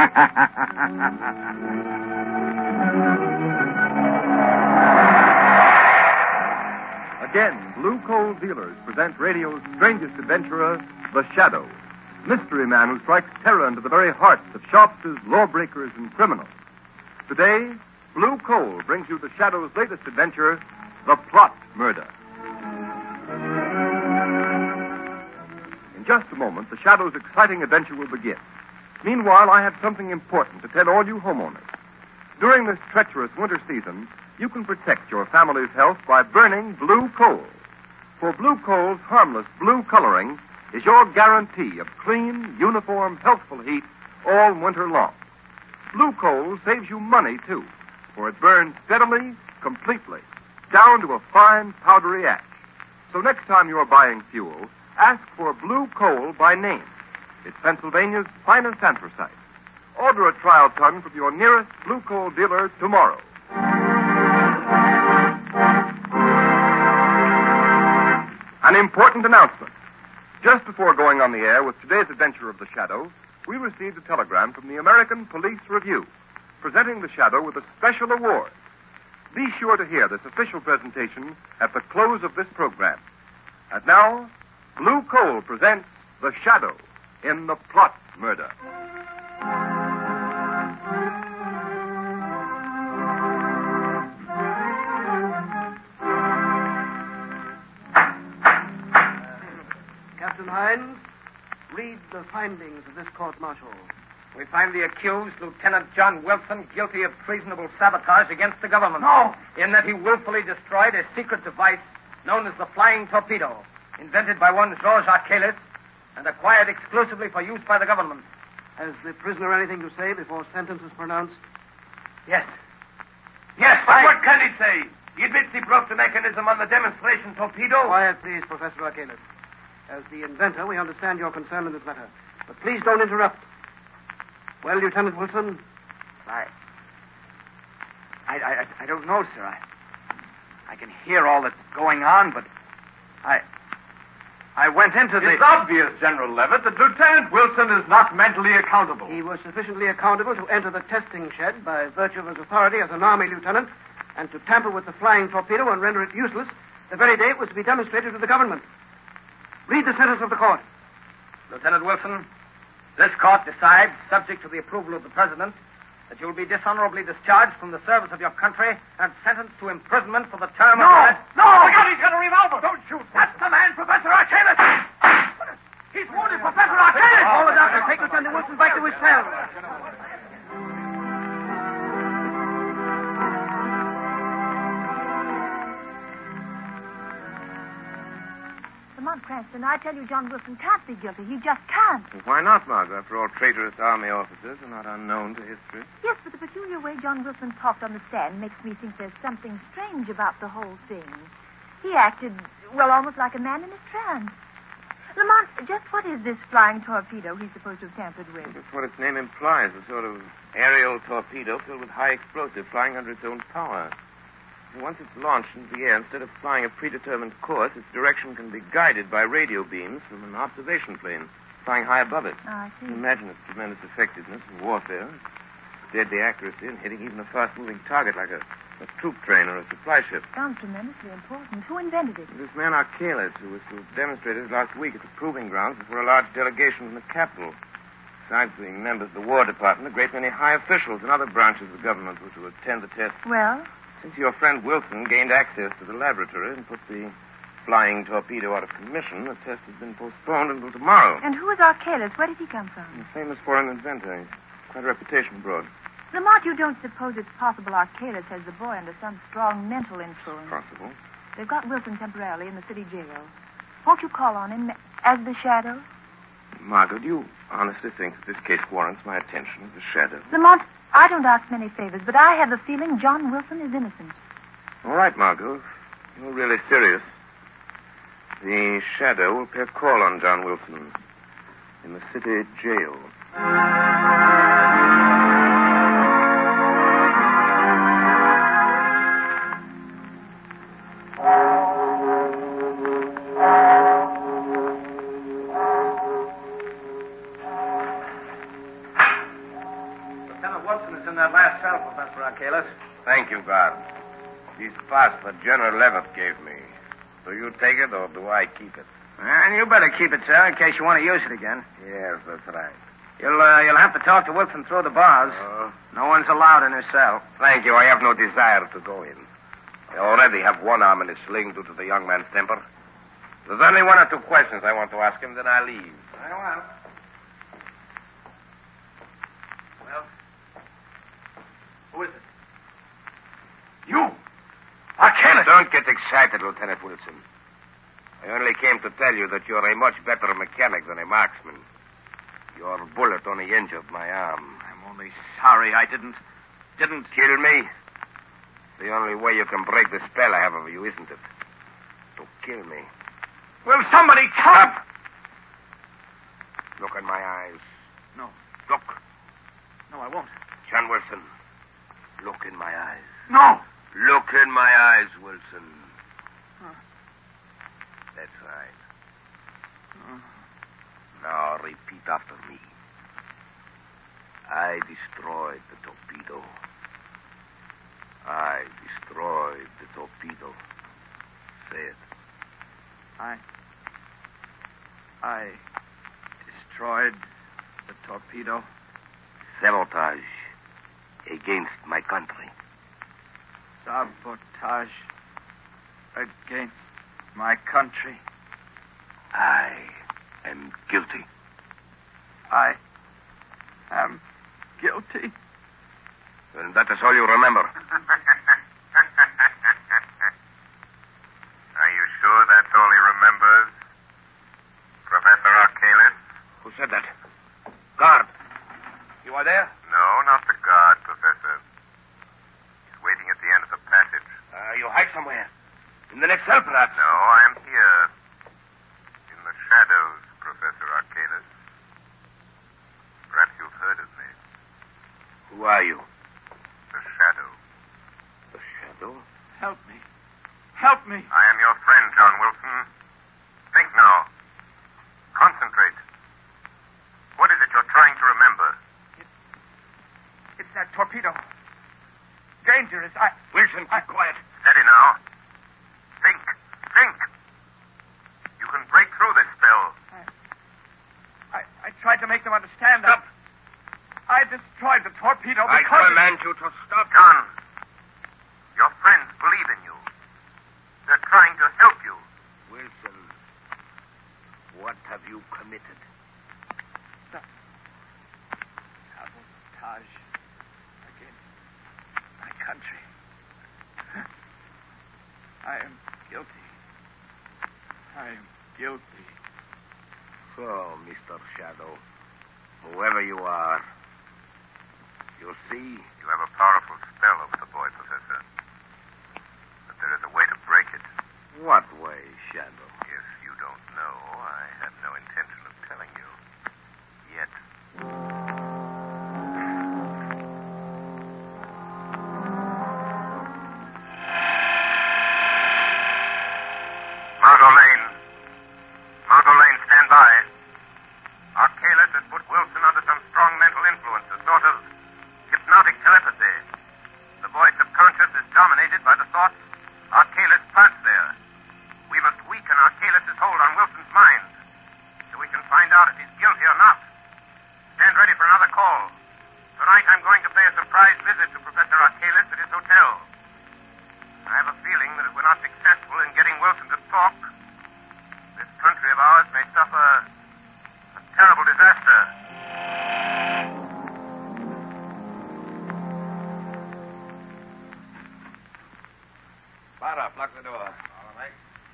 Again, Blue Coal Dealers present radio's strangest adventurer, The Shadow, mystery man who strikes terror into the very hearts of shopsters, lawbreakers, and criminals. Today, Blue Coal brings you The Shadow's latest adventure, The Plot Murder. In just a moment, The Shadow's exciting adventure will begin. Meanwhile, I have something important to tell all you homeowners. During this treacherous winter season, you can protect your family's health by burning blue coal. For blue coal's harmless blue coloring is your guarantee of clean, uniform, healthful heat all winter long. Blue coal saves you money, too, for it burns steadily, completely, down to a fine, powdery ash. So next time you're buying fuel, ask for blue coal by name. It's Pennsylvania's finest anthracite. Order a trial ton from your nearest blue coal dealer tomorrow. An important announcement. Just before going on the air with today's adventure of The Shadow, we received a telegram from the American Police Review, presenting The Shadow with a special award. Be sure to hear this official presentation at the close of this program. And now, Blue Coal presents The Shadow in The Plot Murder. Captain Hines, read the findings of this court-martial. We find the accused, Lieutenant John Wilson, guilty of treasonable sabotage against the government. No! In that he willfully destroyed a secret device known as the flying torpedo, invented by one Georges Archelis and acquired exclusively for use by the government. Has the prisoner anything to say before sentence is pronounced? Yes. Yes, but what can he say? He admits he broke the mechanism on the demonstration torpedo. Quiet, please, Professor Archelis. As the inventor, we understand your concern in this matter. But please don't interrupt. Well, Lieutenant Wilson? I don't know, sir. I can hear all that's going on, but I went into the... It's obvious, General Levitt, that Lieutenant Wilson is not mentally accountable. He was sufficiently accountable to enter the testing shed by virtue of his authority as an Army lieutenant and to tamper with the flying torpedo and render it useless the very day it was to be demonstrated to the government. Read the sentence of the court. Lieutenant Wilson, this court decides, subject to the approval of the President, that you will be dishonorably discharged from the service of your country and sentenced to imprisonment for the term of... No! Look out, he's got a revolver! Don't shoot! That's the man, Professor Archelis! He's wounded, Professor Archelis! Call the doctor. Take Lieutenant Wilson back to his cell. Lamont Cranston, I tell you, John Wilson can't be guilty. He just can't. Why not, Margot? After all, traitorous Army officers are not unknown to history. Yes, but the peculiar way John Wilson talked on the stand makes me think there's something strange about the whole thing. He acted, well, almost like a man in a trance. Lamont, just what is this flying torpedo he's supposed to have tampered with? That's what its name implies, a sort of aerial torpedo filled with high explosive flying under its own power. Once it's launched into the air, instead of flying a predetermined course, its direction can be guided by radio beams from an observation plane flying high above it. Oh, I see. Imagine its tremendous effectiveness in warfare, deadly accuracy in hitting even a fast-moving target like a troop train or a supply ship. Sounds tremendously important. Who invented it? This man Archelis, who was to have demonstrated it last week at the proving grounds before a large delegation from the capital. Besides being members of the War Department, a great many high officials and other branches of the government were to attend the test. Well? Since your friend Wilson gained access to the laboratory and put the flying torpedo out of commission, the test has been postponed until tomorrow. And who is Archelis? Where did he come from? He's a famous foreign inventor. He's quite a reputation abroad. Lamont, you don't suppose it's possible Archelis has the boy under some strong mental influence? Possible. They've got Wilson temporarily in the city jail. Won't you call on him as the Shadow? Margot, do you honestly think that this case warrants my attention as the Shadow? Lamont, I don't ask many favors, but I have the feeling John Wilson is innocent. All right, Margot. If you're really serious. The Shadow will pay a call on John Wilson in the city jail. Lieutenant Wilson is in that last cell, Professor Archalis. Thank you, guard. This pass that General Levitt gave me. Do you take it or do I keep it? And you better keep it, sir, in case you want to use it again. Yes, that's right. You'll have to talk to Wilson through the bars. No one's allowed in his cell. Thank you. I have no desire to go in. I already have one arm in a sling due to the young man's temper. There's only one or two questions I want to ask him, then I'll leave. Very well. Well, who is it? You! Archalis! Don't get excited, Lieutenant Wilson. I only came to tell you that you're a much better mechanic than a marksman. Your bullet only injured my arm. I'm only sorry I didn't... Kill me? The only way you can break the spell I have over you, isn't it? To kill me. Will somebody come? Look in my eyes. No. Look. No, I won't. John Wilson. Look in my eyes. No! Look in my eyes, Wilson. That's right. Now repeat after me. I destroyed the torpedo. I destroyed the torpedo. Say it. I destroyed the torpedo. Sabotage against my country. Sabotage against my country. I am guilty. I am guilty. And that is all you remember. Are you sure that's all he remembers? Professor Archalis? Who said that? Guard. You are there? No, not the guard, Professor. He's waiting at the end of the passage. You hide somewhere. In the next cell, perhaps. No, I'm here. In the shadows, Professor Archalis. Perhaps you've heard of me. Who are you? The Shadow. The Shadow? Help me. Help me. I am your friend, John Wilson. Think now. Concentrate. What is it you're trying to remember? It's that torpedo. Dangerous. Wilson, keep quiet. Steady now. Think. Think. You can break through this spell. I tried to make them understand that. Stop. I destroyed the torpedo I because... command you to stop. John, your friends believe in you. They're trying to help you. Wilson, what have you committed? Sabotage against my country. I am guilty. I am guilty. So, Mr. Shadow, whoever you are, you see... You have a powerful spell over the boy, Professor. But there is a way to break it. What way, Shadow? If you don't know, I have no intention of telling you. Yet. Margot Lane. Margot Lane, stand by. Archalis has put Wilson under some strong mental influence, a sort of hypnotic telepathy. The boy's subconscious is dominated by the thoughts Archalis plants there. We must weaken Archalis' hold on Wilson's mind so we can find out if he's guilty or not. Stand ready for another call. Tonight I'm going to pay a surprise visit to Professor Archalis at his hotel. I have a feeling that if we're not successful in getting Wilson to talk, this country of ours may suffer a terrible disaster. Barra, lock the door. All right.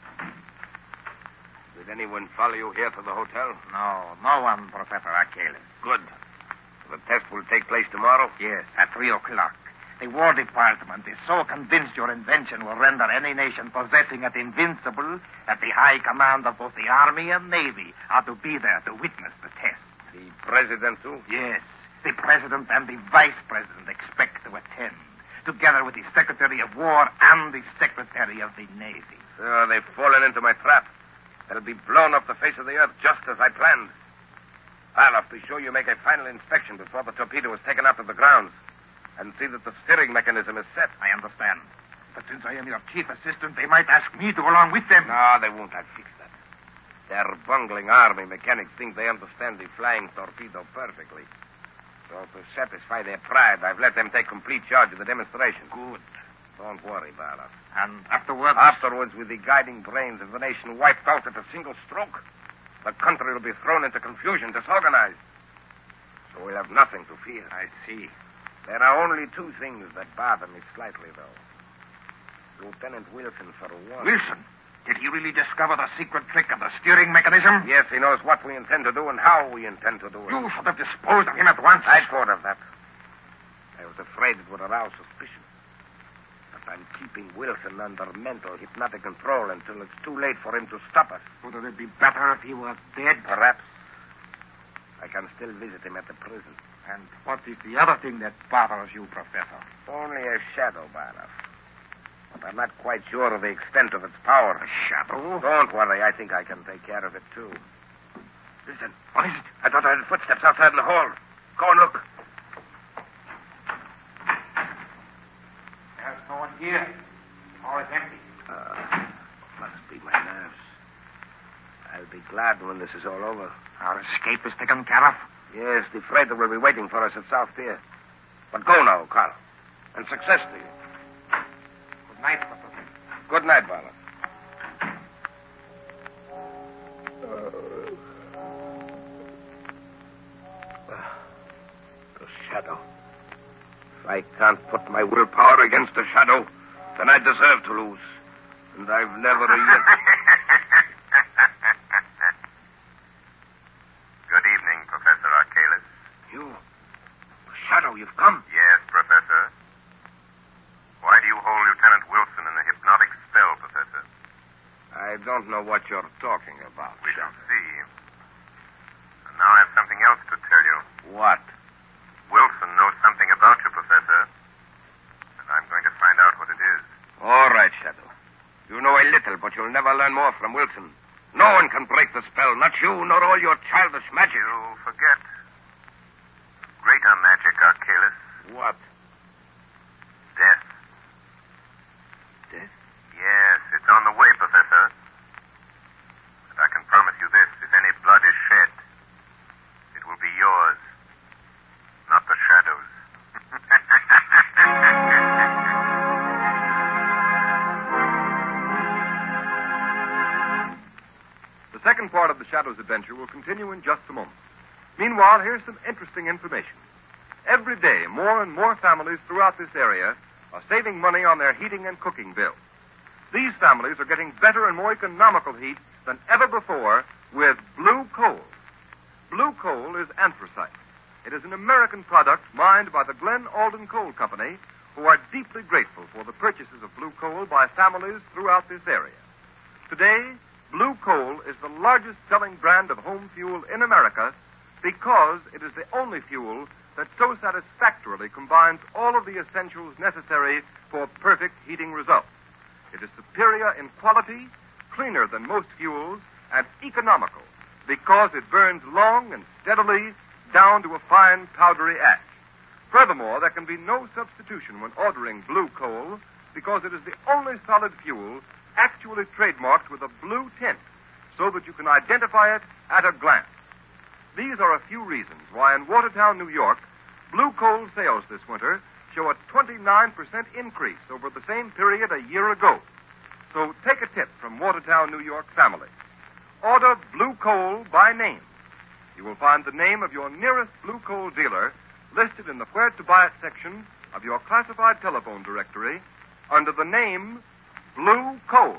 Did anyone follow you here to the hotel? No one, Professor Archalis. Good. The test will take place tomorrow? Yes, at 3 o'clock. The War Department is so convinced your invention will render any nation possessing it invincible that the high command of both the Army and Navy are to be there to witness the test. The president, too? Yes, the President and the Vice President expect to attend, together with the Secretary of War and the Secretary of the Navy. So they've fallen into my trap. They'll be blown off the face of the earth just as I planned. Barloff, be sure you make a final inspection before the torpedo is taken out of the grounds. And see that the steering mechanism is set. I understand. But since I am your chief assistant, they might ask me to go along with them. No, they won't. I'll fix that. Their bungling army mechanics think they understand the flying torpedo perfectly. So to satisfy their pride, I've let them take complete charge of the demonstration. Good. Don't worry, Barloff. And afterwards? Afterwards, with the guiding brains of the nation wiped out at a single stroke, the country will be thrown into confusion, disorganized. So we'll have nothing to fear. I see. There are only two things that bother me slightly, though. Lieutenant Wilson, for one. Wilson? Did he really discover the secret trick of the steering mechanism? Yes, he knows what we intend to do and how we intend to do it. You should have disposed of him at once. I thought of that. I was afraid it would arouse suspicion. But I'm keeping Wilson under mental hypnotic control until it's too late for him to stop us. Wouldn't it be better if he were dead? Perhaps. I can still visit him at the prison. And what is the other thing that bothers you, Professor? Only a shadow, Barloff. But I'm not quite sure of the extent of its power. A shadow? Don't worry. I think I can take care of it, too. Listen. What is it? I thought I heard footsteps outside in the hall. Go and look. There's no one here. All is empty. Must be my nerves. I'll be glad when this is all over. Our escape is taken care of? Yes, the freighter will be waiting for us at South Pier. But go now, Carl. And success to you. Good night, Professor. Good night, Barloff. The shadow. If I can't put my willpower against the shadow, then I deserve to lose. And I've never yet... Good evening, Professor Archalis. You? Shadow, you've come. Yes, Professor. Why do you hold Lieutenant Wilson in a hypnotic spell, Professor? I don't know what you're talking about. We shall see. And now I have something else to tell you. What? Wilson knows something about you, Professor. And I'm going to find out what it is. All right, Shadow. You know a little, but you'll never learn more from Wilson. No one can break the spell, not you, nor all your childish magic. You forget. Greater magic, Archalis. What? Death. Death? Yes, it's on the way, Professor. And I can promise you this, if any blood is shed, it will be yours, not the shadow's. The second part of the Shadow's adventure will continue in just a moment. Meanwhile, here's some interesting information. Every day, more and more families throughout this area are saving money on their heating and cooking bills. These families are getting better and more economical heat than ever before with blue coal. Blue coal is anthracite. It is an American product mined by the Glen Alden Coal Company, who are deeply grateful for the purchases of blue coal by families throughout this area. Today, blue coal is the largest selling brand of home fuel in America because it is the only fuel that so satisfactorily combines all of the essentials necessary for perfect heating results. It is superior in quality, cleaner than most fuels, and economical because it burns long and steadily down to a fine powdery ash. Furthermore, there can be no substitution when ordering blue coal because it is the only solid fuel actually trademarked with a blue tint so that you can identify it at a glance. These are a few reasons why in Watertown, New York, blue coal sales this winter show a 29% increase over the same period a year ago. So take a tip from Watertown, New York families. Order blue coal by name. You will find the name of your nearest blue coal dealer listed in the Where to Buy It section of your classified telephone directory under the name Blue Coal.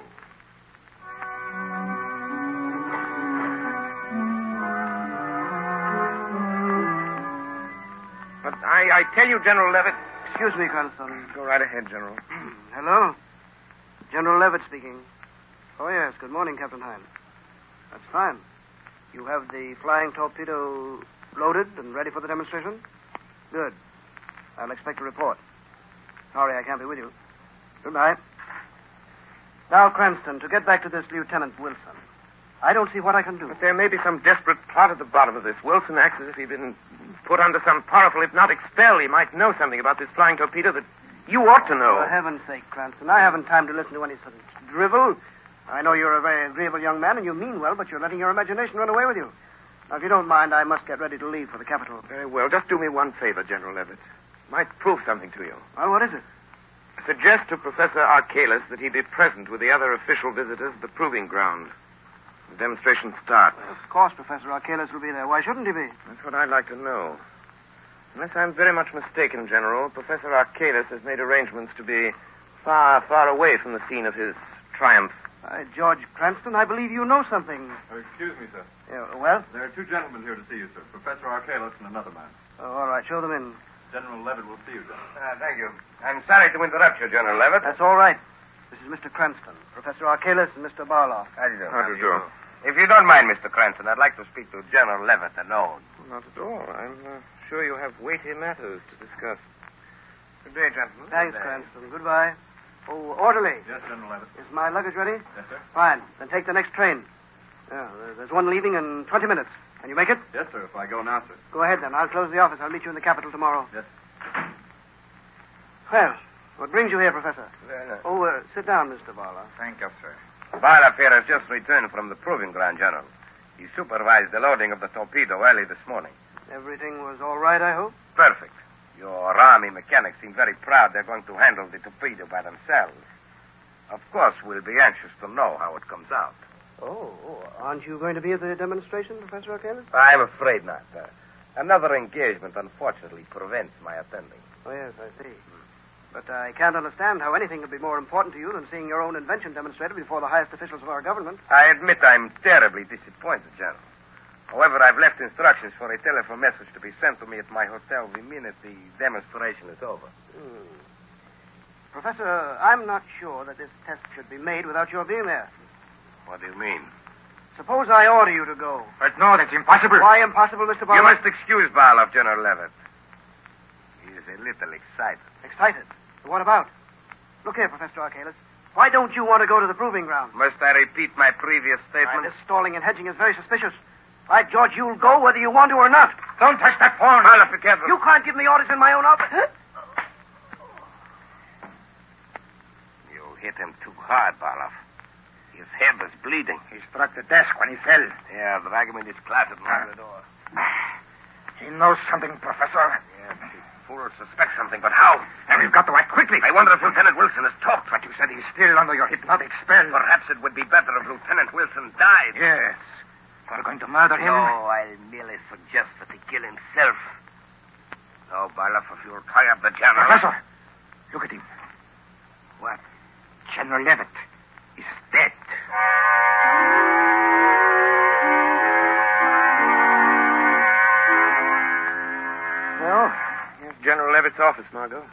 But I tell you, General Levitt. Excuse me, Colonel. Go right ahead, General. Hello? General Levitt speaking. Oh, yes. Good morning, Captain Hine. That's fine. You have the flying torpedo loaded and ready for the demonstration? Good. I'll expect a report. Sorry I can't be with you. Goodbye. Now, Cranston, to get back to this Lieutenant Wilson. I don't see what I can do. But there may be some desperate plot at the bottom of this. Wilson acts as if he'd been put under some powerful hypnotic spell. He might know something about this flying torpedo that you ought to know. For heaven's sake, Cranston, I haven't time to listen to any sort of drivel. I know you're a very agreeable young man, and you mean well, but you're letting your imagination run away with you. Now, if you don't mind, I must get ready to leave for the capital. Very well. Just do me one favor, General Levitt. Might prove something to you. Well, what is it? Suggest to Professor Archalis that he be present with the other official visitors at the proving ground. The demonstration starts. Well, of course, Professor Archalis will be there. Why shouldn't he be? That's what I'd like to know. Unless I'm very much mistaken, General, Professor Archalis has made arrangements to be far, far away from the scene of his triumph. George Cranston, I believe you know something. Excuse me, sir. Well? There are two gentlemen here to see you, sir. Professor Archalis and another man. Oh, all right. Show them in. General Levitt will see you, General. Thank you. I'm sorry to interrupt you, General Levitt. That's all right. This is Mr. Cranston, Professor Archalis, and Mr. Barloff. How do you do? How do you do? If you don't mind, Mr. Cranston, I'd like to speak to General Levitt alone. Not at all. I'm sure you have weighty matters to discuss. Good day, gentlemen. Thanks, Good day. Cranston. Goodbye. Oh, orderly. Yes, General Levitt. Is my luggage ready? Yes, sir. Fine. Then take the next train. There's one leaving in 20 minutes. Can you make it? Yes, sir, if I go now, sir. Go ahead, then. I'll close the office. I'll meet you in the capital tomorrow. Yes. Well, what brings you here, Professor? Very nice. Sit down, Mr. Barloff. Thank you, sir. Barloff here has just returned from the proving ground, General. He supervised the loading of the torpedo early this morning. Everything was all right, I hope? Perfect. Your Army mechanics seem very proud they're going to handle the torpedo by themselves. Of course, we'll be anxious to know how it comes out. Oh, aren't you going to be at the demonstration, Professor Archalis? I'm afraid not. Another engagement, unfortunately, prevents my attending. Oh, yes, I see. But I can't understand how anything could be more important to you than seeing your own invention demonstrated before the highest officials of our government. I admit I'm terribly disappointed, General. However, I've left instructions for a telephone message to be sent to me at my hotel the minute the demonstration is over. Professor, I'm not sure that this test should be made without your being there. What do you mean? Suppose I order you to go. But no, that's impossible. Why impossible, Mr. Barloff? You must excuse Barloff, General Levitt. He is a little excited. Excited? What about? Look here, Professor Archalis. Why don't you want to go to the proving ground? Must I repeat my previous statement? This stalling and hedging is very suspicious. By George, you'll go whether you want to or not. Don't touch that phone. Barloff, be careful. You can't give me orders in my own office. You hit him too hard, Barloff. His head was bleeding. He struck the desk when he fell. Yeah, drag him in his closet and lock the door. He knows something, Professor. Yes, the fool suspects something, but how? And we've got to act quickly. I wonder if Lieutenant Wilson has talked. But you said he's still under your hypnotic spell. Perhaps it would be better if Lieutenant Wilson died. Yes. We're going to murder him. No, I'll merely suggest that he kill himself. No, Barloff, if you'll tie up the general... Professor, look at him. What? General Levitt is dead. Well, here's General Levitt's office, Margot.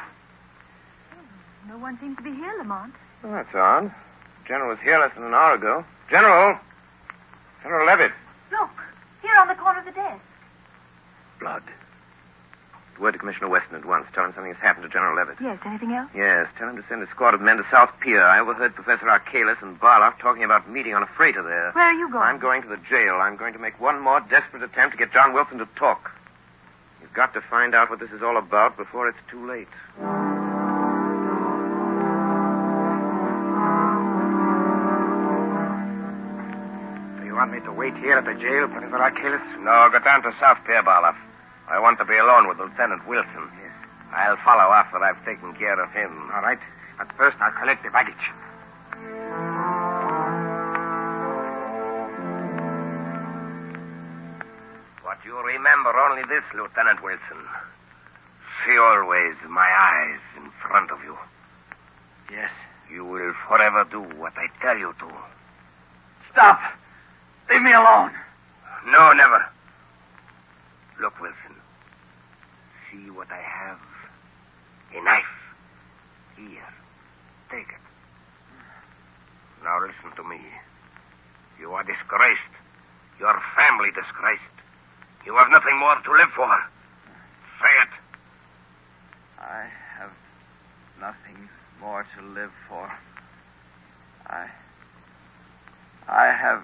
No one seems to be here, Lamont. Well, that's odd. The General was here less than an hour ago. General! General Levitt. Look, here on the corner of the desk. Blood. Word to Commissioner Weston at once. Tell him something has happened to General Levitt. Yes, anything else? Yes, tell him to send a squad of men to South Pier. I overheard Professor Archalis and Barloff talking about meeting on a freighter there. Where are you going? I'm going to the jail. I'm going to make one more desperate attempt to get John Wilson to talk. You've got to find out what this is all about before it's too late. Do you want me to wait here at the jail, Professor Archalis? No, go down to South Pier, Barloff. I want to be alone with Lieutenant Wilson. Yes. I'll follow after I've taken care of him. All right. But first, I'll collect the baggage. But you remember only this, Lieutenant Wilson. See always my eyes in front of you. Yes. You will forever do what I tell you to. Stop. Leave me alone. No, never. Look, Wilson. See what I have. A knife. Here. Take it. Now listen to me. You are disgraced. Your family disgraced. You have nothing more to live for. Say it. I have nothing more to live for. I have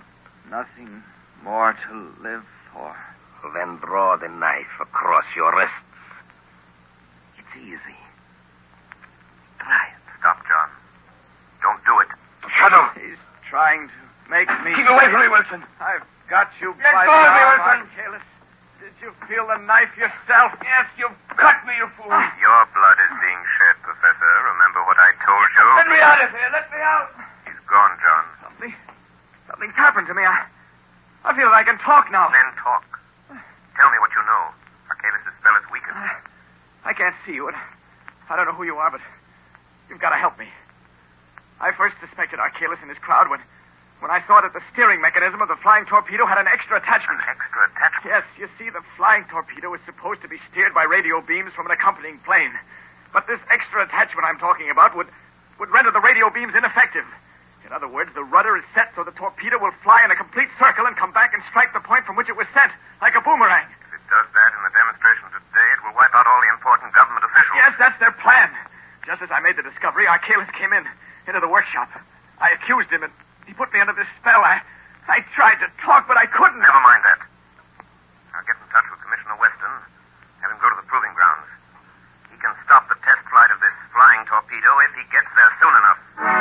nothing more to live for. Then draw the knife across your wrists. It's easy. Try it. Stop, John. Don't do it. Shadow! He's trying to make me... Keep away from me, Wilson. I've got you Let by go the of me, arm, Wilson. Archelaus. Did you feel the knife yourself? Yes, you've cut me, you fool. Your blood is being shed, Professor. Remember what I told you? Let me out of here. Let me out. He's gone, John. Something's happened to me. I feel that I can talk now. Then talk. Tell me what you know. Archelaus' spell is weakened. I can't see you, and I don't know who you are, but you've got to help me. I first suspected Archelaus and his crowd when I saw that the steering mechanism of the flying torpedo had an extra attachment. An extra attachment? Yes, you see, the flying torpedo is supposed to be steered by radio beams from an accompanying plane. But this extra attachment I'm talking about would render the radio beams ineffective. In other words, the rudder is set so the torpedo will fly in a complete circle and come back and strike the point from which it was sent, like a boomerang. If it does that in the demonstration today, it will wipe out all the important government officials. Yes, that's their plan. Just as I made the discovery, Archelaus came into the workshop. I accused him, and he put me under this spell. I tried to talk, but I couldn't. Never mind that. I'll get in touch with Commissioner Weston, have him go to the proving grounds. He can stop the test flight of this flying torpedo if he gets there soon enough.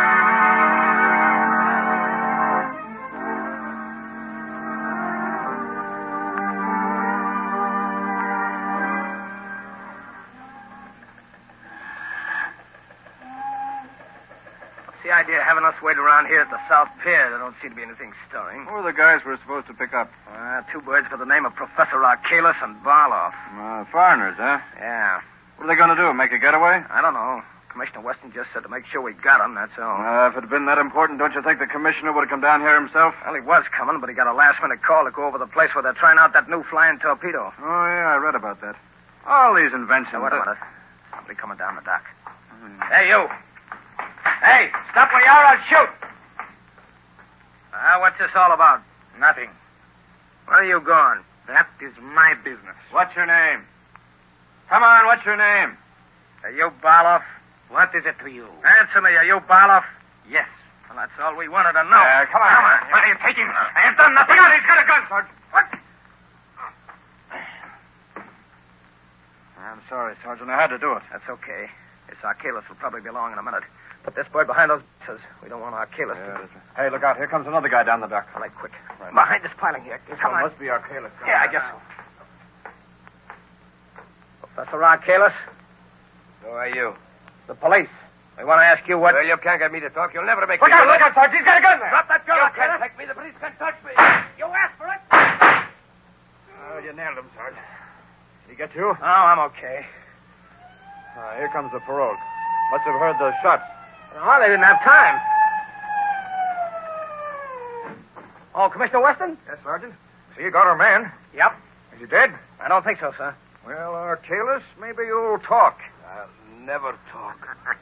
What's the idea of having us wait around here at the South Pier? There don't seem to be anything stirring. Who are the guys we're supposed to pick up? Two birds by the name of Professor Archelaus and Barloff. Foreigners, huh? Yeah. What are they going to do, make a getaway? I don't know. Commissioner Weston just said to make sure we got them, that's all. If it had been that important, don't you think the commissioner would have come down here himself? Well, he was coming, but he got a last-minute call to go over the place where they're trying out that new flying torpedo. Oh, yeah, I read about that. All these inventions. Now, wait a minute. Somebody coming down the dock. Hey, you. Hey, stop where you are, I'll shoot. What's this all about? Nothing. Where are you going? That is my business. What's your name? Come on, what's your name? Are you Barloff? What is it to you? Answer me, are you Barloff? Yes. Well, that's all we wanted to know. Come on. Where are you taking? I have done nothing. He's got a gun, Sergeant. What? I'm sorry, Sergeant. I had to do it. That's okay. This Archelaus will probably be along in a minute. Put this bird behind those boxes. We don't want Archelaus to... Hey, look out. Here comes another guy down the dock. All right, quick. Right. Behind this piling here. Come on. Must be Archelaus. Yeah, I guess so. Professor Archelaus? Who are you? The police. We want to ask you what... Well, you can't get me to talk. You'll never make Look me... out, Sergeant. He's got a gun there. Drop that gun, You Archelaus. can't take me. The police can't touch me. You asked for it. Oh, you nailed him, Sergeant. Did he get you? Oh, I'm okay. Here comes the parole. Must have heard the shots. Oh, they didn't have time. Oh, Commissioner Weston? Yes, Sergeant. So you got our man. Yep. Is he dead? I don't think so, sir. Well, Archelaus, maybe you'll talk. I'll never talk.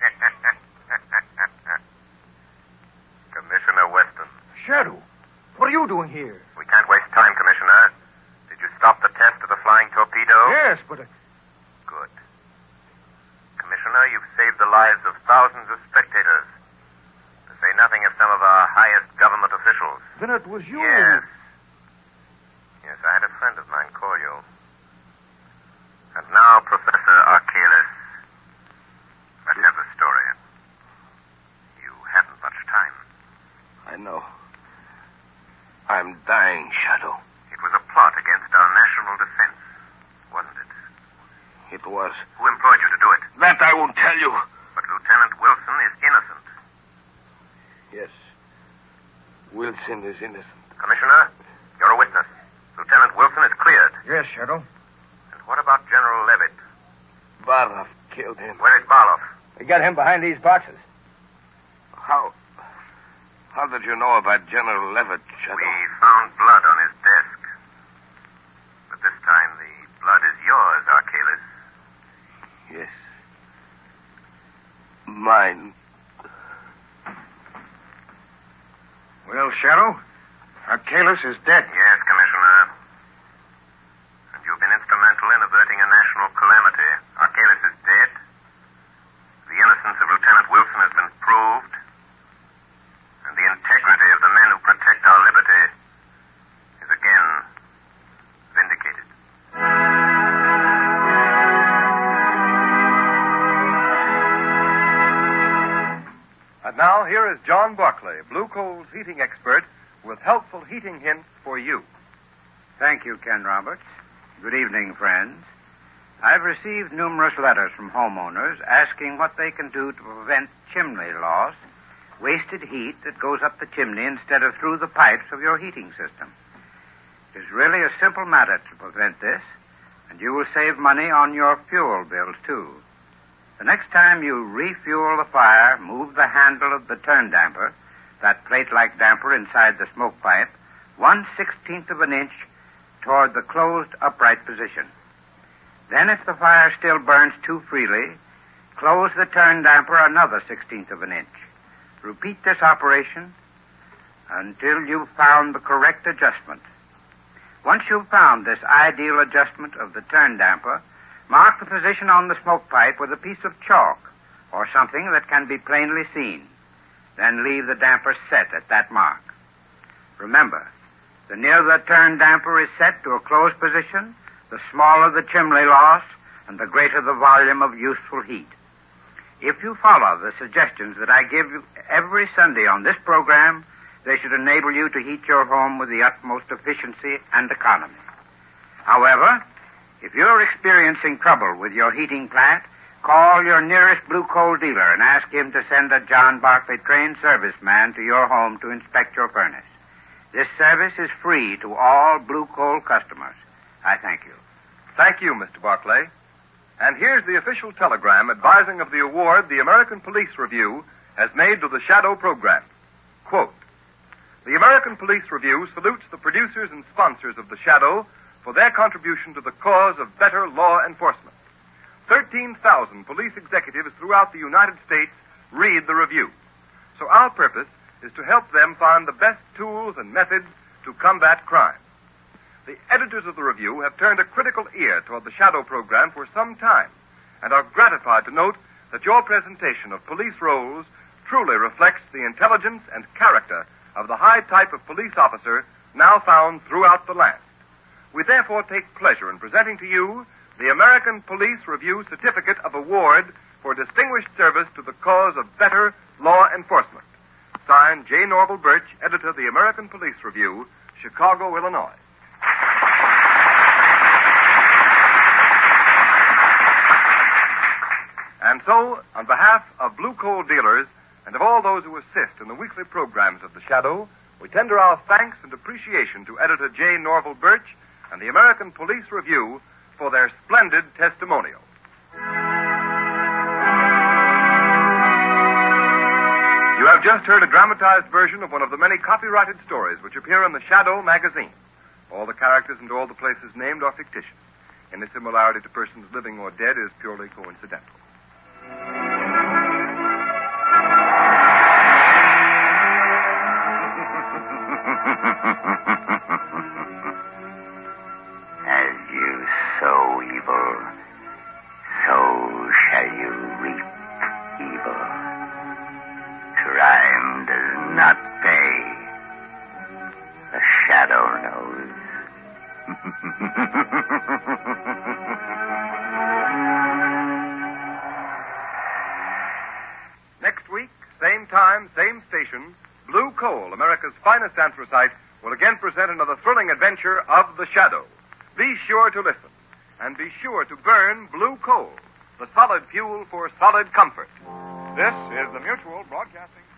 Commissioner Weston. Shadow, what are you doing here? We can't waste time, Commissioner. Did you stop the test of the flying torpedo? Yes, but... Good. Commissioner, you've saved the lives of thousands of spectators. To say nothing of some of our highest government officials. Then it was you. Yes. Yes, I had a friend of mine call you. And now, Professor Archelaus, let's have the story. You haven't much time. I know. I'm dying, Shadow. It was a plot against our national defense, wasn't it? It was. Who employed you to do it? That I won't tell you. But Lieutenant Wilson is innocent. Yes. Wilson is innocent. Commissioner, you're a witness. Lieutenant Wilson is cleared. Yes, Shadow. And what about General Levitt? Barloff killed him. Where is Barloff? We got him behind these boxes. How did you know about General Levitt, Shadow? We found blood on his desk. But this time the blood is yours, Archelaus. Yes. Mine. Well, Shadow, Archelaus is dead. Yes, Commissioner. And you've been instrumental in averting a national calamity. Archelaus is dead. The innocence of Lieutenant Wilson has been proved. And the integrity of the men who protect our liberty here is John Barclay, Blue Coal's heating expert, with helpful heating hints for you. Thank you, Ken Roberts. Good evening, friends. I've received numerous letters from homeowners asking what they can do to prevent chimney loss, wasted heat that goes up the chimney instead of through the pipes of your heating system. It is really a simple matter to prevent this, and you will save money on your fuel bills, too. The next time you refuel the fire, move the handle of the turn damper, that plate-like damper inside the smoke pipe, 1/16 of an inch toward the closed upright position. Then, if the fire still burns too freely, close the turn damper another 1/16 of an inch. Repeat this operation until you've found the correct adjustment. Once you've found this ideal adjustment of the turn damper, mark the position on the smoke pipe with a piece of chalk or something that can be plainly seen. Then leave the damper set at that mark. Remember, the nearer the turn damper is set to a closed position, the smaller the chimney loss and the greater the volume of useful heat. If you follow the suggestions that I give you every Sunday on this program, they should enable you to heat your home with the utmost efficiency and economy. However, if you're experiencing trouble with your heating plant, call your nearest Blue Coal dealer and ask him to send a John Barclay trained serviceman to your home to inspect your furnace. This service is free to all Blue Coal customers. I thank you. Thank you, Mr. Barclay. And here's the official telegram advising of the award the American Police Review has made to the Shadow program. Quote, "The American Police Review salutes the producers and sponsors of the Shadow for their contribution to the cause of better law enforcement. 13,000 police executives throughout the United States read the review. So our purpose is to help them find the best tools and methods to combat crime. The editors of the review have turned a critical ear toward the Shadow program for some time and are gratified to note that your presentation of police roles truly reflects the intelligence and character of the high type of police officer now found throughout the land. We therefore take pleasure in presenting to you the American Police Review Certificate of Award for Distinguished Service to the Cause of Better Law Enforcement. Signed, J. Norval Birch, editor of the American Police Review, Chicago, Illinois." And so, on behalf of Blue Coal dealers and of all those who assist in the weekly programs of the Shadow, we tender our thanks and appreciation to editor J. Norval Birch and the American Police Review for their splendid testimonial. You have just heard a dramatized version of one of the many copyrighted stories which appear in the Shadow magazine. All the characters and all the places named are fictitious. Any similarity to persons living or dead is purely coincidental. As you sow evil, so shall you reap evil. Crime does not pay. The Shadow knows. Next week, same time, same station, Blue Coal, America's finest anthracite, will again present another thrilling adventure of the Shadow. Be sure to listen, and be sure to burn Blue Coal, the solid fuel for solid comfort. This is the Mutual Broadcasting